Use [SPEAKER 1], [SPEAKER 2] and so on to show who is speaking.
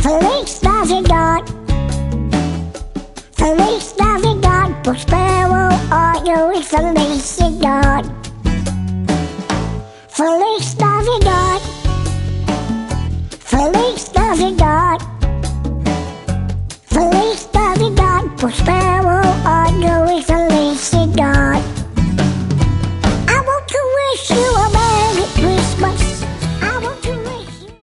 [SPEAKER 1] Feliz Navidad, Feliz Navidad, prospero año y felicidad. Feliz Navidad, Feliz Navidad, Feliz Navidad, prospero